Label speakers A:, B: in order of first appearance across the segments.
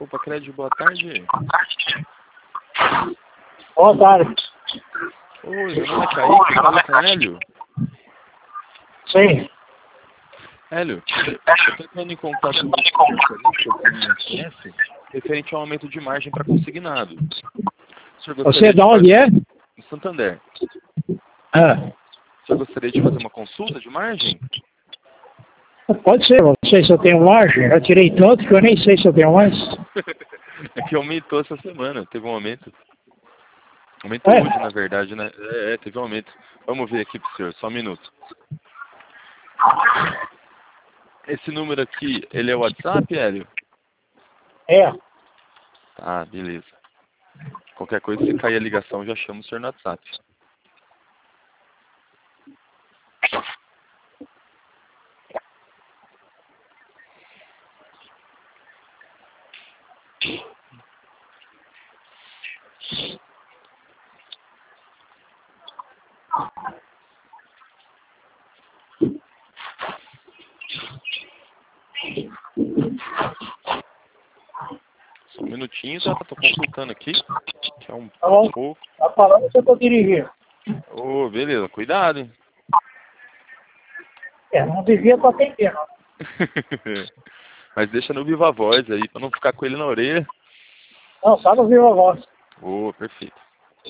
A: Opa, Crédito, boa tarde.
B: Boa tarde.
A: Oi, meu nome é Kaique, fala com Hélio.
B: Sim.
A: Hélio, eu estou entrando em contato com o CF referente ao aumento de margem para consignado.
B: Você de onde é?
A: Em Santander.
B: Ah,
A: O senhor gostaria de fazer uma consulta de margem?
B: pode ser, não sei se eu tenho margem. Eu tirei tanto que eu nem sei se eu tenho mais.
A: É que aumentou essa semana, teve um aumento. Aumentou hoje, na verdade, né? Teve um aumento. Vamos ver aqui pro senhor, só um minuto. Esse número aqui, ele é o WhatsApp, Hélio?
B: É.
A: Tá, beleza. Qualquer coisa, se cair a ligação, já chamo o senhor no WhatsApp. Só um minutinho, tá? Tô consultando aqui. Que é um
B: Tá bom.
A: pouco.
B: Tá falando que eu tô dirigindo.
A: Ô, beleza, cuidado, hein?
B: Não devia estar atendendo.
A: Mas deixa no viva voz aí, pra não ficar com ele na orelha.
B: Não, tá no viva voz.
A: Ô, perfeito.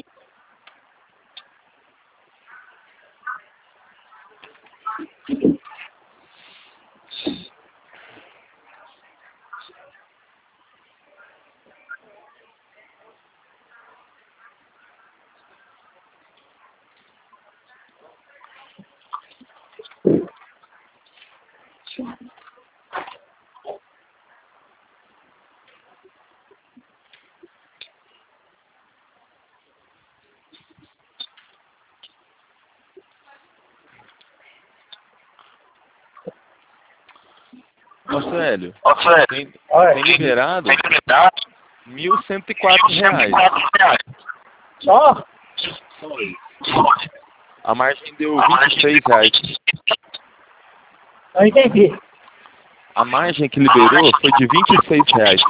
A: Nossa, Hélio, tem liberado R$ 1.104.
B: Só?
A: A margem deu R$ 26.
B: Não entendi.
A: A margem que liberou foi de R$ 26.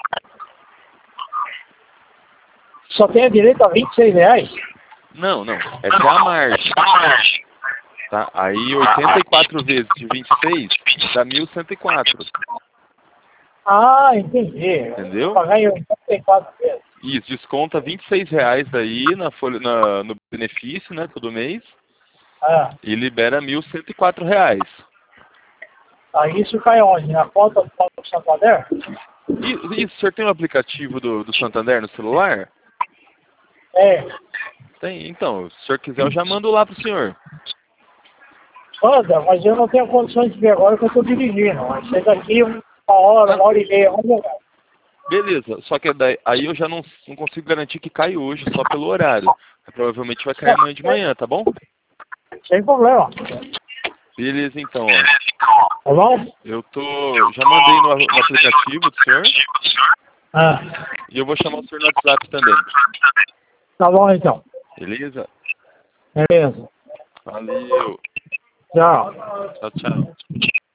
B: Só tem direito a R$ 26?
A: Não, essa é a margem. Tá? Aí 84 vezes de 26 dá 1.104.
B: Ah, entendi.
A: Entendeu?
B: Eu paguei 84 vezes.
A: Isso, desconta R$ 26 daí na folha, no benefício, né, todo mês,
B: Ah,
A: e libera R$ 1.104.
B: aí isso cai onde? Na conta do Santander?
A: E o senhor tem um aplicativo do Santander no celular?
B: É.
A: Tem, então, se o senhor quiser eu já mando lá pro senhor.
B: Manda, mas eu não tenho condições de ver agora que eu estou dirigindo. Mas chega aqui uma hora e meia, vamos jogar.
A: Beleza, só que daí, aí eu já não consigo garantir que cai hoje, só pelo horário. Provavelmente vai cair amanhã de manhã, tá bom?
B: Sem problema.
A: Beleza, então, ó.
B: Tá bom?
A: Já mandei no aplicativo do senhor,
B: Ah,
A: e eu vou chamar o senhor no WhatsApp também.
B: tá bom então.
A: Beleza?
B: Beleza.
A: Valeu.
B: Tchau.
A: Tchau, tchau.